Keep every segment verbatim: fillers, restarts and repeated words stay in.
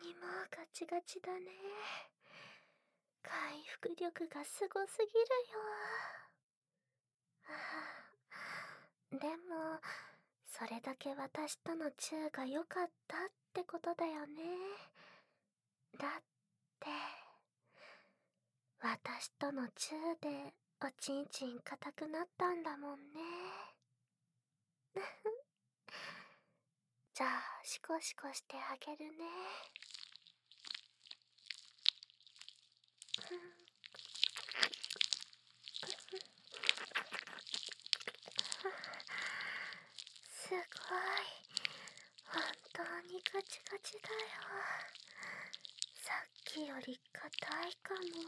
にもガチガチだね。回復力がすごすぎるよ。はあ、でも、それだけ私とのチューが良かったってことだよね。だって、私とのチューでおちんちん硬くなったんだもんね。じゃあ、シコシコしてあげるね。すごい。本当にガチガチだよ。さっきより硬いかも。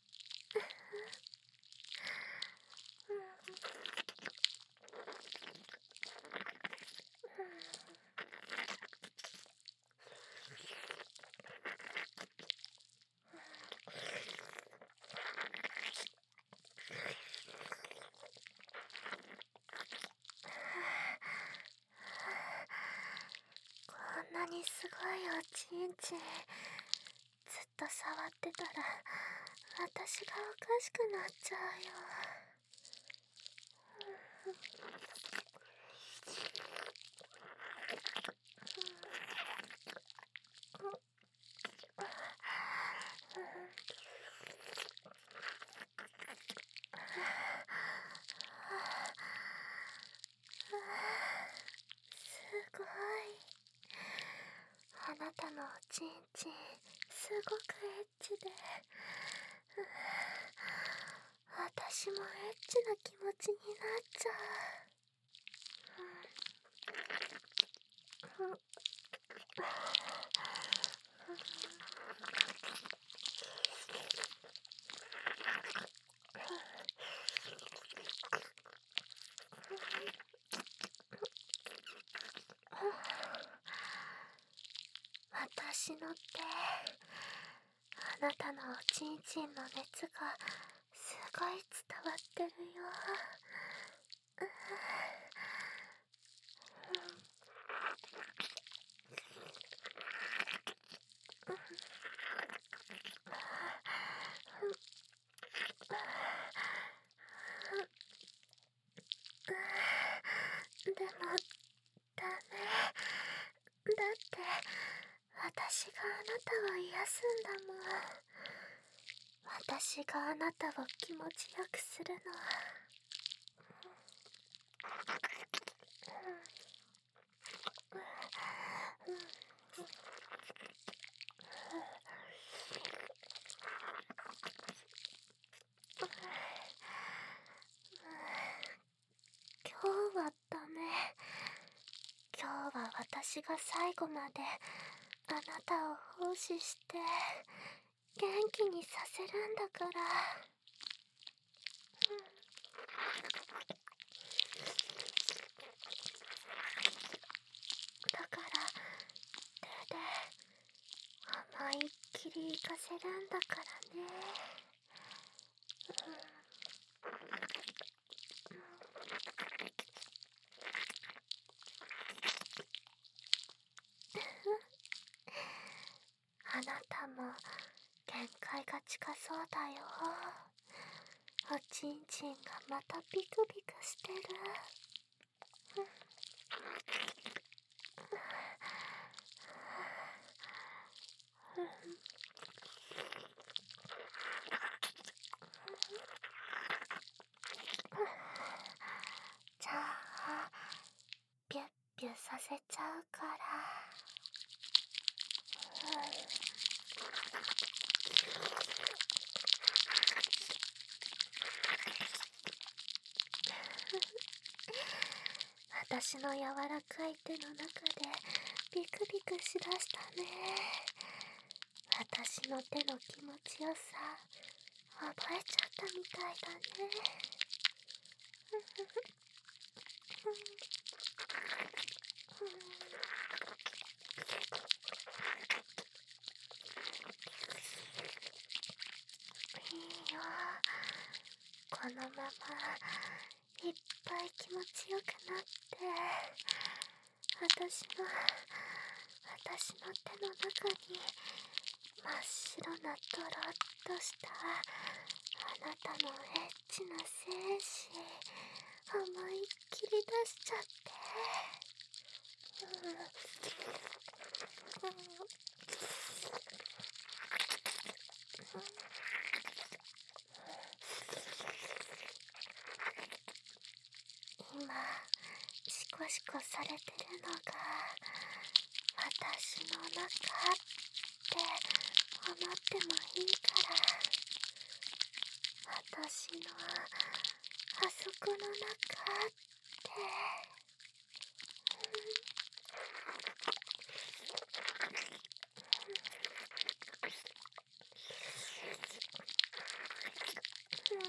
こんなにすごいおちんちんずっと触ってたら私がおかしくなっちゃうよ。すごい。あなたのおちんちんすごくエッチで、私もエッチな気持ちになっちゃう。私の手、あなたのおちんちんの熱がすごい伝わってるよ。でもダメだって、私があなたを癒すんだもん。私があなたを気持ちよくするの。今日はダメ。今日は私が最後まであなたを奉仕して元気にさせるんだから。だから手で思いっきり行かせるんだからね。あなたも限界が近そうだよ。おちんちんがまたビクビクしてる。じゃあピュッピュさせちゃうから。私の柔らかい手の中でビクビクしだしたね。私の手の気持ちよさ覚えちゃったみたいだね。いいよ、このままいっぱい気持ちよくなって、私も私の手の中に真っ白なドロッとしたあなたのエッチな精子思いっきり出しちゃって、うん今シコシコされてるのが私の中って思ってもいいから、私のあそこの中って、うんうん、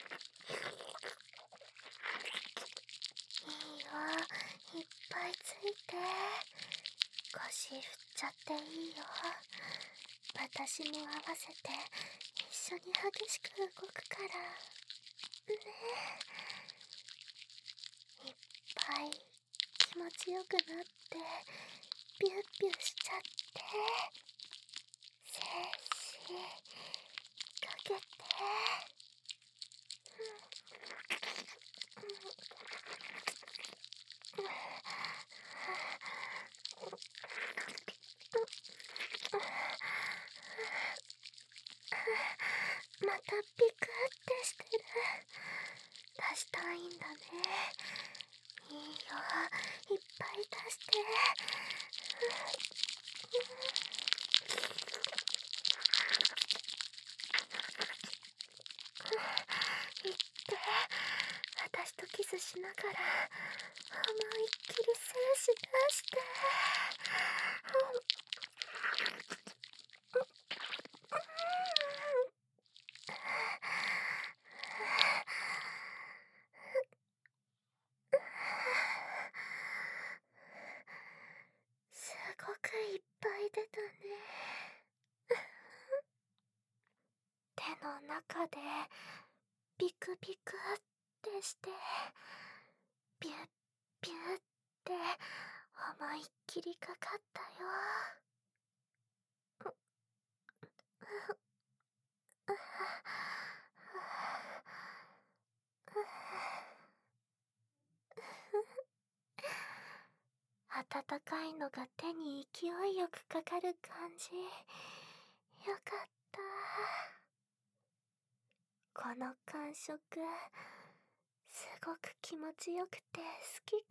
いいよ、いっぱいついて、腰振っちゃっていいよ。私も合わせて一緒に激しく動くからね。いっぱい気持ちよくなってビュッビュしちゃって、精子かけて、またピクってしてる。出したいんだね。いいよ、いっぱい出して。いって、私とキスしながら思いっきり精子出して、すごくいっぱい出たね。手の中でピクピクってして、ビュッビュッって思いっきりかかったよ。温かいのが手に勢いよくかかる感じ。よかった。この感触、すごく気持ちよくて好き